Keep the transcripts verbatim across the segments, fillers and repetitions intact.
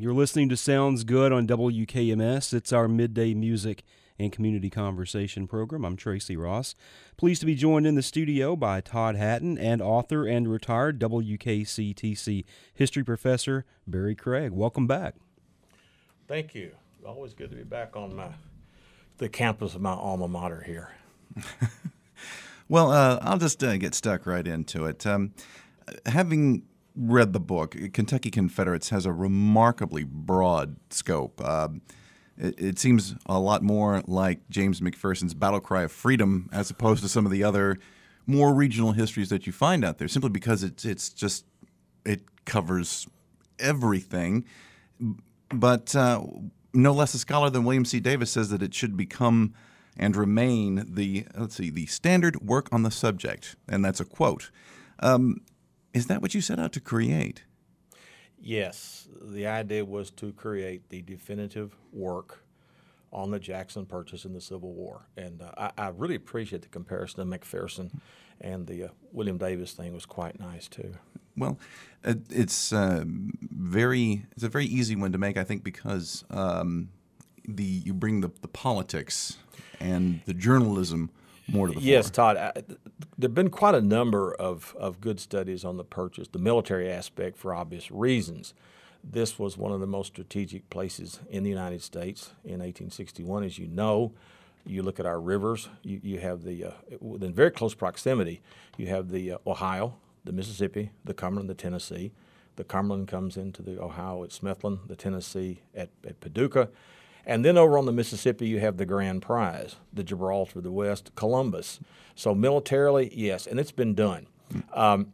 You're listening to Sounds Good on W K M S. It's our midday music and community conversation program. I'm Tracy Ross. Pleased to be joined in the studio by Todd Hatton and author and retired W K C T C history professor Barry Craig. Welcome back. Thank you. Always good to be back on my the campus of my alma mater here. Well, uh, I'll just uh, get stuck right into it. Um, having read the book, Kentucky Confederates has a remarkably broad scope. Uh, it, it seems a lot more like James McPherson's Battle Cry of Freedom as opposed to some of the other more regional histories that you find out there, simply because it's it's just it covers everything. But uh, no less a scholar than William C. Davis says that it should become and remain the let's see the standard work on the subject, and that's a quote. Um, Is that what you set out to create? Yes. The idea was to create the definitive work on the Jackson Purchase in the Civil War. And uh, I, I really appreciate the comparison to McPherson, and the uh, William Davis thing was quite nice, too. Well, it, it's uh, very it's a very easy one to make, I think, because um, the you bring the, the politics and the journalism more to the Yes, fore. Todd. I, there have been quite a number of, of good studies on the purchase, the military aspect for obvious reasons. This was one of the most strategic places in the United States in eighteen sixty-one, as you know. You look at our rivers, you, you have the, uh, within very close proximity, you have the uh, Ohio, the Mississippi, the Cumberland, the Tennessee. The Cumberland comes into the Ohio at Smithland, the Tennessee at, at Paducah. And then over on the Mississippi, you have the Grand Prize, the Gibraltar of the West, Columbus. So militarily, yes, and it's been done. Um,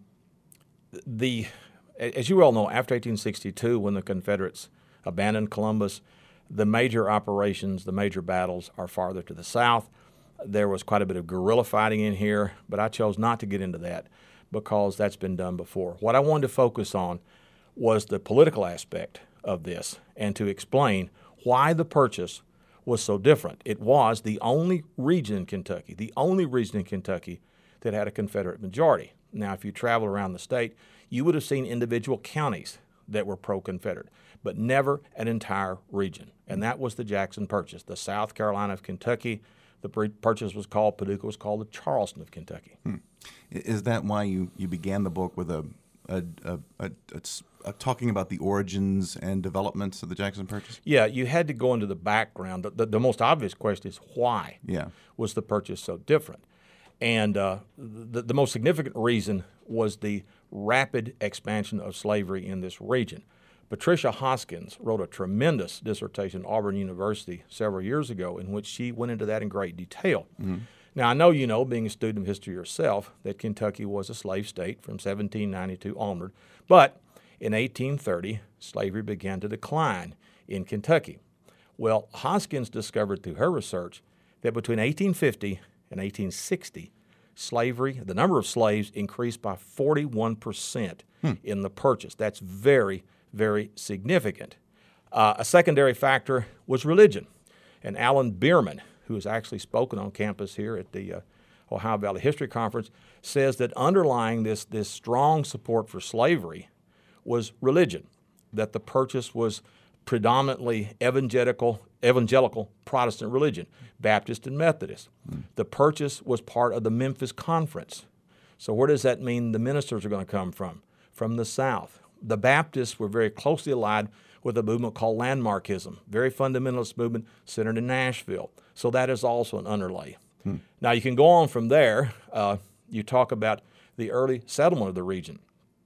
the, as you well know, after eighteen sixty-two, when the Confederates abandoned Columbus, the major operations, the major battles are farther to the south. There was quite a bit of guerrilla fighting in here, but I chose not to get into that because that's been done before. What I wanted to focus on was the political aspect of this and to explain why the purchase was so different. It was the only region in Kentucky, the only region in Kentucky that had a Confederate majority. Now, if you travel around the state, you would have seen individual counties that were pro-Confederate, but never an entire region. And that was the Jackson Purchase, the South Carolina of Kentucky. The purchase was called, Paducah was called the Charleston of Kentucky. Hmm. Is that why you, you began the book with a, a, a, a, a Uh, talking about the origins and developments of the Jackson Purchase? Yeah, you had to go into the background. The, the, the most obvious question is why yeah. was the purchase so different? And uh, the, the most significant reason was the rapid expansion of slavery in this region. Patricia Hoskins wrote a tremendous dissertation at Auburn University several years ago in which she went into that in great detail. Mm-hmm. Now, I know you know, being a student of history yourself, that Kentucky was a slave state from seventeen ninety-two onward, but in eighteen thirty, slavery began to decline in Kentucky. Well, Hoskins discovered through her research that between eighteen fifty and eighteen sixty, slavery, the number of slaves increased by forty-one percent hmm. in the purchase. That's very, very significant. Uh, a secondary factor was religion. And Alan Bierman, who has actually spoken on campus here at the uh, Ohio Valley History Conference, says that underlying this, this strong support for slavery was religion, that the purchase was predominantly evangelical, evangelical Protestant religion, Baptist and Methodist. Mm. The purchase was part of the Memphis Conference. So where does that mean the ministers are going to come from? From the South. The Baptists were very closely allied with a movement called Landmarkism, very fundamentalist movement centered in Nashville. So that is also an underlay. Mm. Now you can go on from there. Uh, you talk about the early settlement of the region.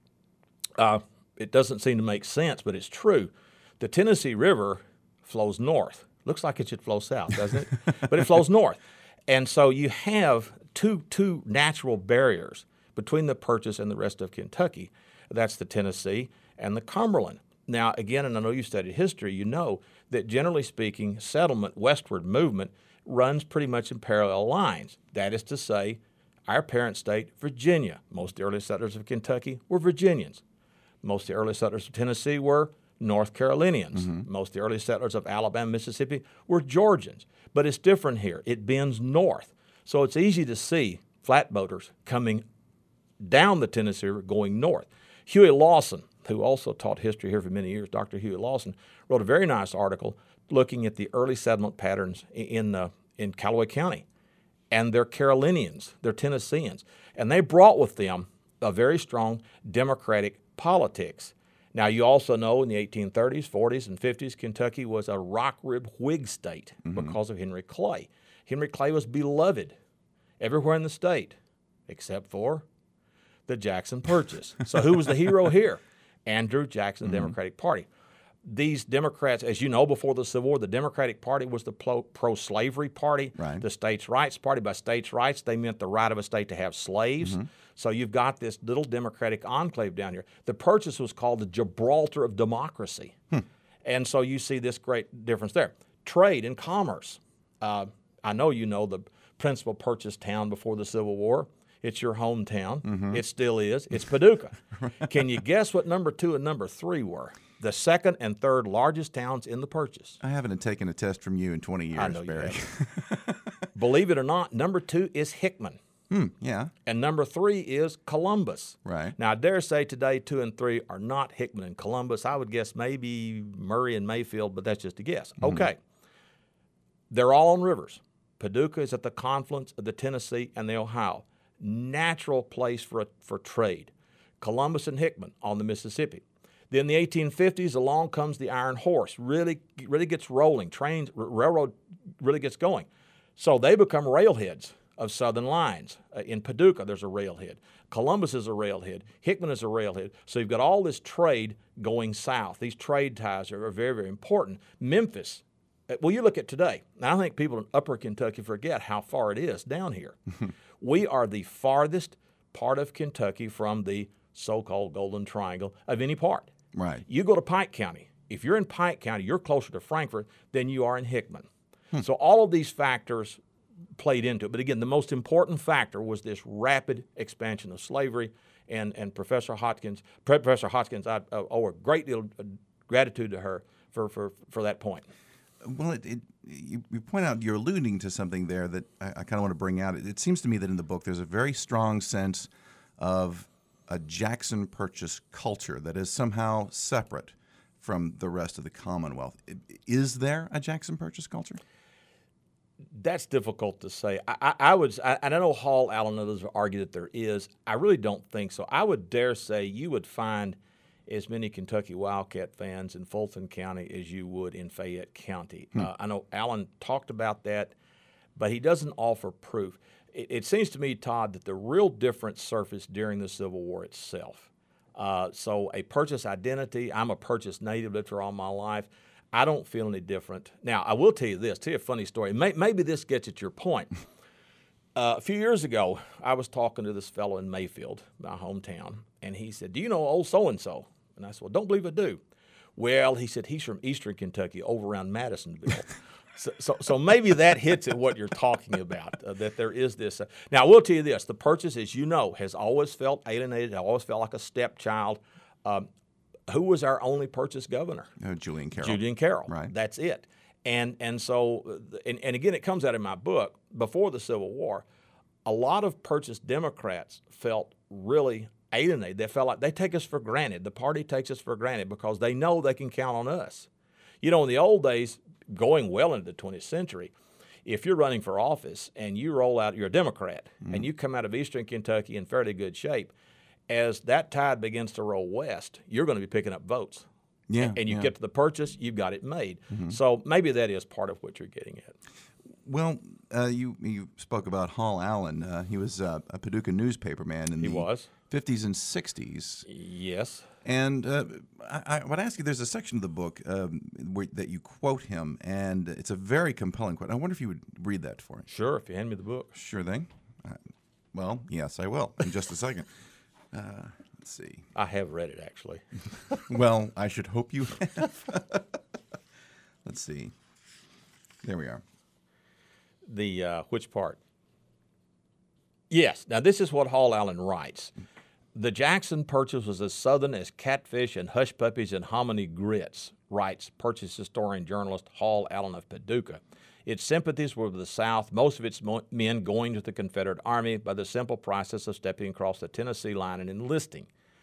Uh, It doesn't seem to make sense, but it's true. The Tennessee River flows north. Looks like it should flow south, doesn't it? But it flows north. And so you have two, two natural barriers between the purchase and the rest of Kentucky. That's the Tennessee and the Cumberland. Now, again, and I know you studied history, you know that generally speaking, settlement, westward movement, runs pretty much in parallel lines. That is to say, our parent state, Virginia. Most of the early settlers of Kentucky were Virginians. Most of the early settlers of Tennessee were North Carolinians. Mm-hmm. Most of the early settlers of Alabama, Mississippi were Georgians. But it's different here. It bends north. So it's easy to see flatboaters coming down the Tennessee River going north. Huey Lawson, who also taught history here for many years, Doctor Huey Lawson, wrote a very nice article looking at the early settlement patterns in uh, in Callaway County. And they're Carolinians, they're Tennesseans. And they brought with them a very strong Democratic politics. Now, you also know in the eighteen thirties, forties, and fifties, Kentucky was a rock-ribbed Whig state mm-hmm. because of Henry Clay. Henry Clay was beloved everywhere in the state, except for the Jackson Purchase. So who was the hero here? Andrew Jackson, mm-hmm. Democratic Party. These Democrats, as you know, before the Civil War, the Democratic Party was the pro-slavery party, right. the states' rights party. By states' rights, they meant the right of a state to have slaves. Mm-hmm. So you've got this little Democratic enclave down here. The Purchase was called the Gibraltar of democracy. Hmm. And so you see this great difference there. Trade and commerce. Uh, I know you know the principal purchase town before the Civil War. It's your hometown. Mm-hmm. It still is. It's Paducah. Right. Can you guess what number two and number three were? The second and third largest towns in the Purchase. I haven't taken a test from you in twenty years, I know Barry. You Believe it or not, number two is Hickman. Hmm, yeah. And number three is Columbus. Right. Now, I dare say today two and three are not Hickman and Columbus. I would guess maybe Murray and Mayfield, but that's just a guess. Mm-hmm. Okay. They're all on rivers. Paducah is at the confluence of the Tennessee and the Ohio. Natural place for, a, for trade. Columbus and Hickman on the Mississippi. Then in the eighteen fifties, along comes the Iron Horse. Really, really gets rolling. Trains, r- railroad really gets going. So they become railheads of southern lines. Uh, in Paducah, there's a railhead. Columbus is a railhead. Hickman is a railhead. So you've got all this trade going south. These trade ties are, are very, very important. Memphis. Uh, well, you look at today. Now, I think people in upper Kentucky forget how far it is down here. We are the farthest part of Kentucky from the so-called Golden Triangle of any part. Right. You go to Pike County. If you're in Pike County, you're closer to Frankfort than you are in Hickman. Hmm. So all of these factors played into it. But again, the most important factor was this rapid expansion of slavery. And, and Professor Hoskins, Professor Hoskins, I uh, owe a great deal of gratitude to her for, for, for that point. Well, it, it, you, you point out, you're alluding to something there that I, I kind of want to bring out. It, it seems to me that in the book there's a very strong sense of a Jackson Purchase culture that is somehow separate from the rest of the Commonwealth. Is there a Jackson Purchase culture? That's difficult to say. I, I, I would, I, and I know Hall Allen and others argue that there is. I really don't think so. I would dare say you would find as many Kentucky Wildcat fans in Fulton County as you would in Fayette County. Hmm. Uh, I know Allen talked about that, but he doesn't offer proof. It, it seems to me, Todd, that the real difference surfaced during the Civil War itself. Uh, so a Purchase identity, I'm a Purchase native, lived here all my life. I don't feel any different. Now, I will tell you this, tell you a funny story. May, maybe this gets at your point. Uh, a few years ago, I was talking to this fellow in Mayfield, my hometown, and he said, "Do you know old so-and-so?" And I said, "Well, don't believe I do." Well, he said, "He's from eastern Kentucky, over around Madisonville." so, so, so maybe that hits at what you're talking about, uh, that there is this. Uh, now, I will tell you this. The Purchase, as you know, has always felt alienated, always felt like a stepchild. Um, who was our only Purchase governor? Uh, Julian Carroll. Julian Carroll. Right. That's it. And and so, and, and again, it comes out in my book, before the Civil War, a lot of Purchase Democrats felt really alienated. They felt like they take us for granted. The party takes us for granted because they know they can count on us. You know, in the old days, going well into the twentieth century, if you're running for office and you roll out, you're a Democrat, mm-hmm. and you come out of eastern Kentucky in fairly good shape, as that tide begins to roll west, you're going to be picking up votes. Yeah, and you yeah. get to the Purchase, you've got it made. Mm-hmm. So maybe that is part of what you're getting at. Well, uh, you you spoke about Hall Allen. Uh, he was uh, a Paducah newspaper man in he the was. fifties and sixties. Yes. And uh, I, I would ask you, there's a section of the book um, where, that you quote him, and it's a very compelling quote. I wonder if you would read that for me. Sure, if you hand me the book. Sure thing. Uh, well, yes, I will in just a second. Uh, let's see. I have read it, actually. Well, I should hope you have. Let's see. There we are. The uh, which part? Yes. Now, this is what Hall Allen writes. The Jackson Purchase was as southern as catfish and hush puppies and hominy grits, writes Purchase historian journalist Hall Allen of Paducah. Its sympathies were with the South, most of its mo- men going to the Confederate Army by the simple process of stepping across the Tennessee line and enlisting.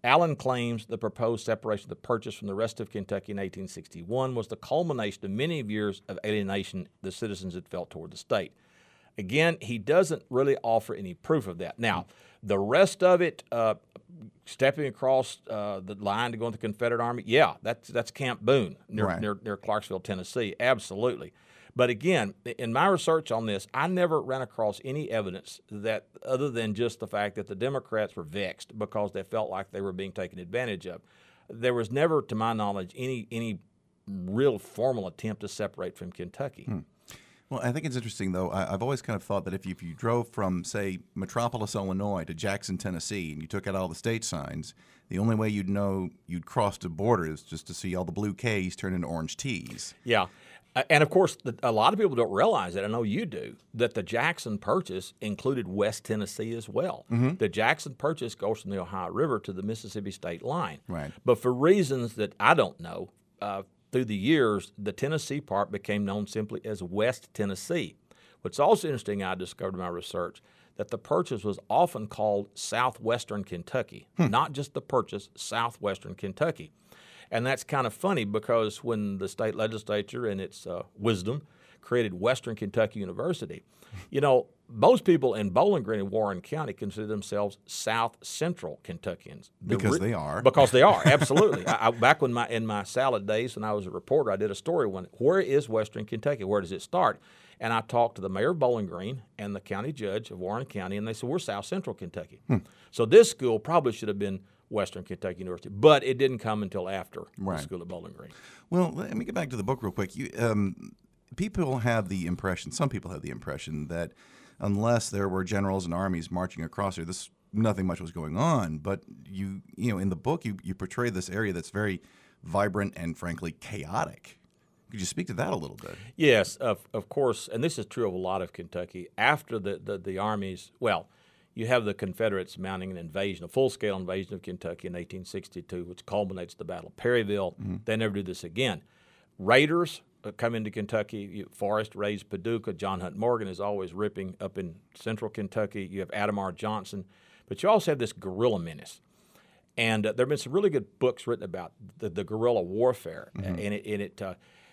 Allen claims the proposed separation of the purchase from the rest of Kentucky in eighteen sixty-one was the culmination of many years of alienation the citizens had felt toward the state. Again, he doesn't really offer any proof of that. Now, the rest of it, uh, stepping across uh, the line to go into the Confederate Army, yeah, that's that's Camp Boone near, Right. near, near Clarksville, Tennessee, absolutely. But again, in my research on this, I never ran across any evidence that, other than just the fact that the Democrats were vexed because they felt like they were being taken advantage of. There was never, to my knowledge, any any real formal attempt to separate from Kentucky. Hmm. Well, I think it's interesting, though. I, I've always kind of thought that if you, if you drove from, say, Metropolis, Illinois to Jackson, Tennessee, and you took out all the state signs, the only way you'd know you'd crossed a border is just to see all the blue K's turn into orange T's. Yeah. And, of course, the, a lot of people don't realize that, I know you do, that the Jackson Purchase included West Tennessee as well. Mm-hmm. The Jackson Purchase goes from the Ohio River to the Mississippi state line. Right. But for reasons that I don't know, uh, through the years, the Tennessee part became known simply as West Tennessee. What's also interesting, I discovered in my research, that the Purchase was often called Southwestern Kentucky, hmm. not just the Purchase, Southwestern Kentucky. And that's kind of funny because when the state legislature, in its uh, wisdom, created Western Kentucky University, you know, most people in Bowling Green and Warren County consider themselves South Central Kentuckians. The Because re- they are. Because they are, absolutely. I, I, back when my in my salad days when I was a reporter, I did a story when, where is Western Kentucky? Where does it start? And I talked to the mayor of Bowling Green and the county judge of Warren County, and they said, we're South Central Kentucky. Hmm. So this school probably should have been Western Kentucky University, but it didn't come until after right. the school at Bowling Green. Well, let me get back to the book real quick. You, um, people have the impression, some people have the impression that unless there were generals and armies marching across here, this nothing much was going on. But you, you know, in the book, you, you portray this area that's very vibrant and frankly chaotic. Could you speak to that a little bit? Yes, of, of course, and this is true of a lot of Kentucky. After the, the, the armies, well, you have the Confederates mounting an invasion, a full-scale invasion of Kentucky in eighteen sixty-two, which culminates the Battle of Perryville. Mm-hmm. They never do this again. Raiders come into Kentucky. Forrest raids Paducah. John Hunt Morgan is always ripping up in central Kentucky. You have Adamar Johnson. But you also have this guerrilla menace. And uh, there have been some really good books written about the, the guerrilla warfare. Mm-hmm. And it, and it uh,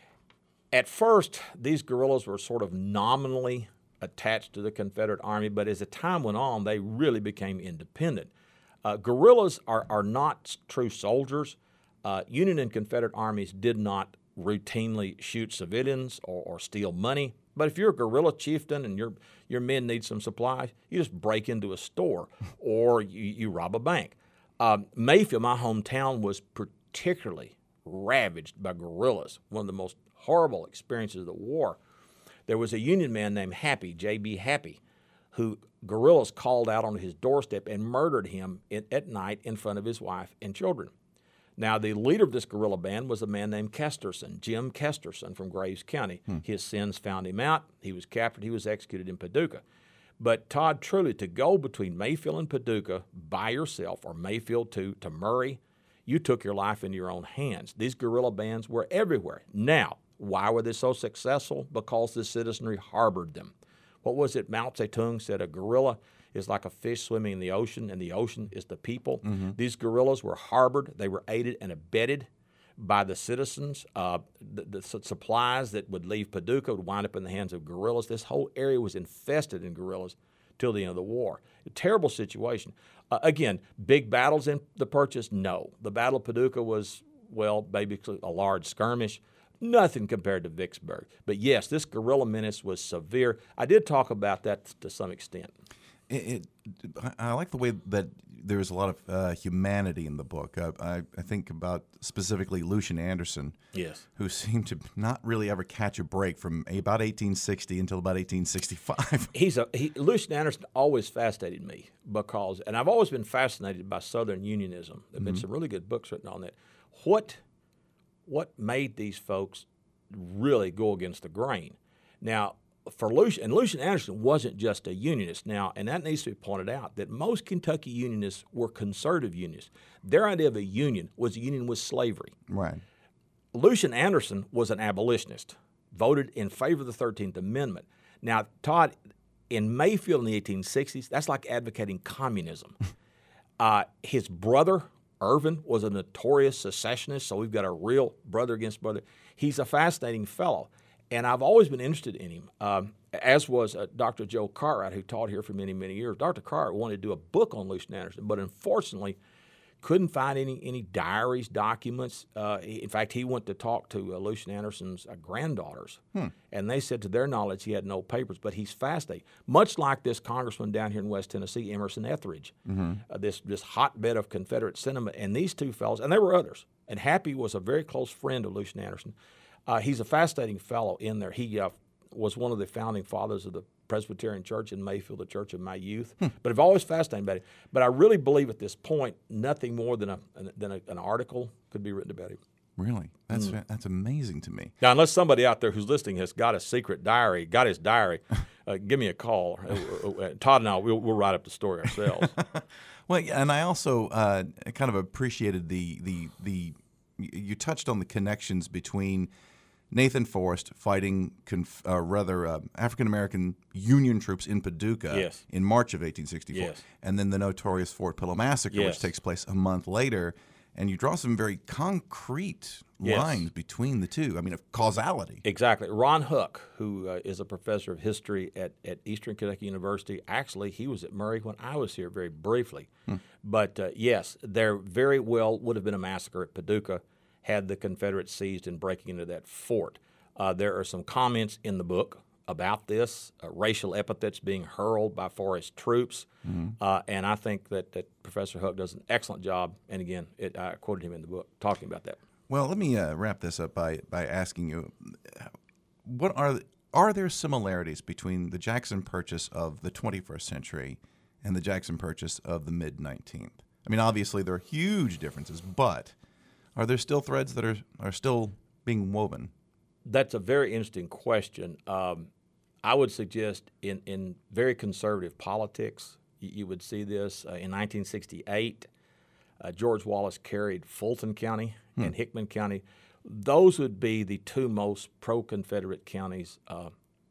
at first, these guerrillas were sort of nominally attached to the Confederate Army, but as the time went on, they really became independent. Uh, guerrillas are, are not true soldiers. Uh, Union and Confederate armies did not routinely shoot civilians or, or steal money. But if you're a guerrilla chieftain and your your men need some supplies, you just break into a store or you, you rob a bank. Um, Mayfield, my hometown, was particularly ravaged by guerrillas, one of the most horrible experiences of the war. There was a Union man named Happy, J B Happy, who guerrillas called out on his doorstep and murdered him in, at night in front of his wife and children. Now, the leader of this guerrilla band was a man named Kesterson, Jim Kesterson from Graves County. Hmm. His sins found him out. He was captured. He was executed in Paducah. But, Todd, truly, to go between Mayfield and Paducah by yourself, or Mayfield to, to Murray, you took your life into your own hands. These guerrilla bands were everywhere. Now, why were they so successful? Because the citizenry harbored them. What was it Mao Zedong said? A guerrilla is like a fish swimming in the ocean, and the ocean is the people. Mm-hmm. These guerrillas were harbored. They were aided and abetted by the citizens. Uh, the, the supplies that would leave Paducah would wind up in the hands of guerrillas. This whole area was infested in guerrillas till the end of the war. A terrible situation. Uh, again, big battles in the Purchase? No. The Battle of Paducah was, well, basically a large skirmish. Nothing compared to Vicksburg. But yes, this guerrilla menace was severe. I did talk about that to some extent. It, it, I like the way that there's a lot of uh, humanity in the book. Uh, I, I think about specifically Lucian Anderson, yes, who seemed to not really ever catch a break from about eighteen sixty until about eighteen sixty-five. He's a he, Lucian Anderson always fascinated me because, and I've always been fascinated by Southern Unionism. There have been mm-hmm. some really good books written on that. What what made these folks really go against the grain? Now, for Lucian, and Lucian Anderson wasn't just a Unionist. Now, and that needs to be pointed out, that most Kentucky Unionists were conservative Unionists. Their idea of a union was a union with slavery. Right. Lucian Anderson was an abolitionist, voted in favor of the thirteenth Amendment. Now, Todd, in Mayfield in the eighteen sixties, that's like advocating communism. uh, his brother, Irvin was a notorious secessionist, so we've got a real brother against brother. He's a fascinating fellow, and I've always been interested in him, um, as was uh, Doctor Joe Cartwright, who taught here for many, many years. Doctor Cartwright wanted to do a book on Lucian Anderson, but unfortunately couldn't find any any diaries, documents. Uh, in fact, he went to talk to uh, Lucian Anderson's uh, granddaughters, hmm. and they said to their knowledge he had no papers, but he's fascinating. Much like this congressman down here in West Tennessee, Emerson Etheridge, mm-hmm. uh, this, this hotbed of Confederate sentiment, and these two fellows, and there were others, and Happy was a very close friend of Lucian Anderson. Uh, he's a fascinating fellow in there. He uh, was one of the founding fathers of the Presbyterian Church in Mayfield, the church of my youth. Hmm. But I've always fascinated about it. But I really believe at this point, nothing more than a than a, an article could be written about him. Really? That's mm. that's amazing to me. Now, unless somebody out there who's listening has got a secret diary, got his diary, uh, give me a call. Uh, Todd and I, we'll, we'll write up the story ourselves. Well, and I also uh, kind of appreciated the the the you touched on the connections between Nathan Forrest fighting conf- uh, rather uh, African-American Union troops in Paducah yes. in March of eighteen sixty-four, yes. and then the notorious Fort Pillow Massacre, yes. which takes place a month later, and you draw some very concrete yes. lines between the two, I mean, of causality. Exactly. Ron Hook, who uh, is a professor of history at, at Eastern Kentucky University, actually, he was at Murray when I was here very briefly. Hmm. But, uh, yes, there very well would have been a massacre at Paducah had the Confederates seized and breaking into that fort. Uh, there are some comments in the book about this, uh, racial epithets being hurled by Forrest troops, mm-hmm. uh, and I think that, that Professor Hook does an excellent job, and again, it, I quoted him in the book talking about that. Well, let me uh, wrap this up by, by asking you, what are are there similarities between the Jackson Purchase of the twenty-first century and the Jackson Purchase of the mid-nineteenth? I mean, obviously there are huge differences, but are there still threads that are, are still being woven? That's a very interesting question. Um, I would suggest in, in very conservative politics, you, you would see this. Uh, in nineteen sixty-eight, uh, George Wallace carried Fulton County hmm. and Hickman County. Those would be the two most pro-Confederate counties uh,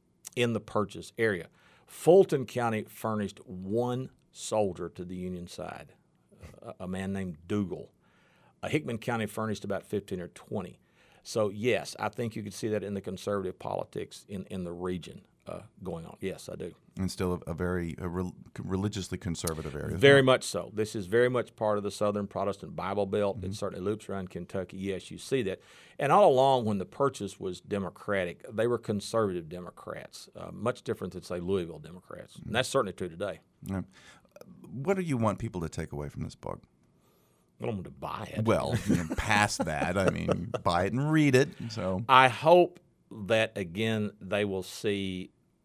in the purchase area. Fulton County furnished one soldier to the Union side, uh, a man named Dougal. Uh, Hickman County furnished about fifteen or twenty. So, yes, I think you could see that in the conservative politics in, in the region uh, going on. Yes, I do. And still a, a very a re- religiously conservative area. Very much so. This is very much part of the Southern Protestant Bible Belt. Mm-hmm. It certainly loops around Kentucky. Yes, you see that. And all along when the purchase was Democratic, they were conservative Democrats, uh, much different than, say, Louisville Democrats. Mm-hmm. And that's certainly true today. Yeah. What do you want people to take away from this book? I don't want to buy it. Well, you know, past that, I mean, buy it and read it. So I hope that, again, they will see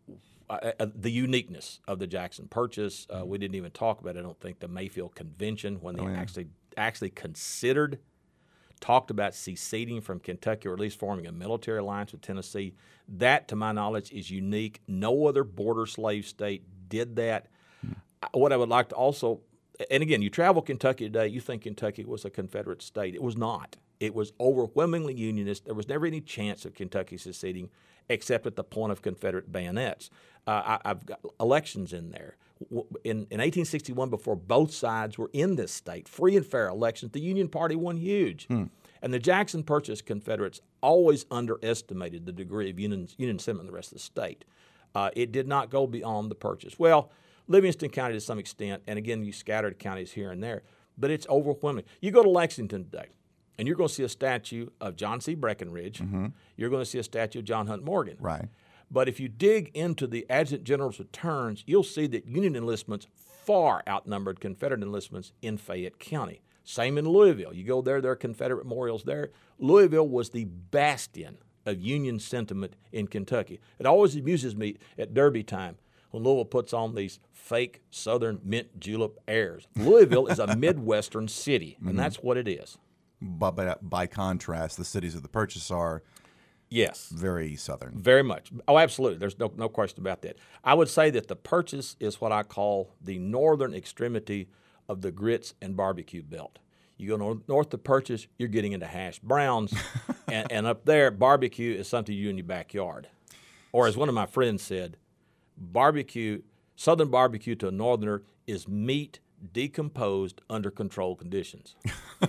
uh, uh, the uniqueness of the Jackson Purchase. Uh, we didn't even talk about, I don't think, the Mayfield Convention when they oh, yeah. actually actually considered, talked about seceding from Kentucky or at least forming a military alliance with Tennessee. That, to my knowledge, is unique. No other border slave state did that. Hmm. What I would like to also And again, you travel Kentucky today, you think Kentucky was a Confederate state. It was not. It was overwhelmingly Unionist. There was never any chance of Kentucky seceding except at the point of Confederate bayonets. Uh, I, I've got elections in there. In, in eighteen sixty-one, before both sides were in this state, free and fair elections, the Union Party won huge. Hmm. And the Jackson Purchase Confederates always underestimated the degree of Union, Union sentiment in the rest of the state. Uh, it did not go beyond the purchase. Well, Livingston County to some extent, and again, you scattered counties here and there, but it's overwhelming. You go to Lexington today, and you're going to see a statue of John C. Breckinridge. Mm-hmm. You're going to see a statue of John Hunt Morgan. Right. But if you dig into the Adjutant General's returns, you'll see that Union enlistments far outnumbered Confederate enlistments in Fayette County. Same in Louisville. You go there, there are Confederate memorials there. Louisville was the bastion of Union sentiment in Kentucky. It always amuses me at Derby time when Louisville puts on these fake Southern mint julep airs. Louisville is a Midwestern city, and mm-hmm. that's what it is. But by, by contrast, the cities of the purchase are yes, very Southern. Very much. Oh, absolutely. There's no, no question about that. I would say that the purchase is what I call the northern extremity of the grits and barbecue belt. You go north, north to Purchase, you're getting into hash browns, and, and up there, barbecue is something you do in your backyard. Or as one of my friends said, barbecue, Southern barbecue to a Northerner is meat decomposed under controlled conditions.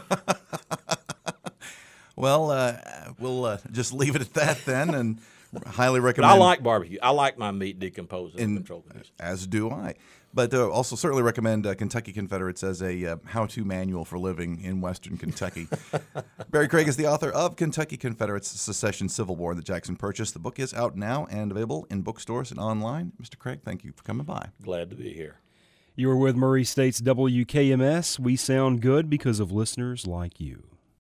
Well, uh, we'll uh, just leave it at that then, and highly But recommend. I like barbecue. I like my meat decomposed under in, controlled conditions. As do I. But uh, also certainly recommend uh, Kentucky Confederates as a uh, how-to manual for living in Western Kentucky. Barry Craig is the author of Kentucky Confederates, Secession Civil War that Jackson purchased. The book is out now and available in bookstores and online. Mister Craig, thank you for coming by. Glad to be here. You are with Murray State's W K M S. We sound good because of listeners like you.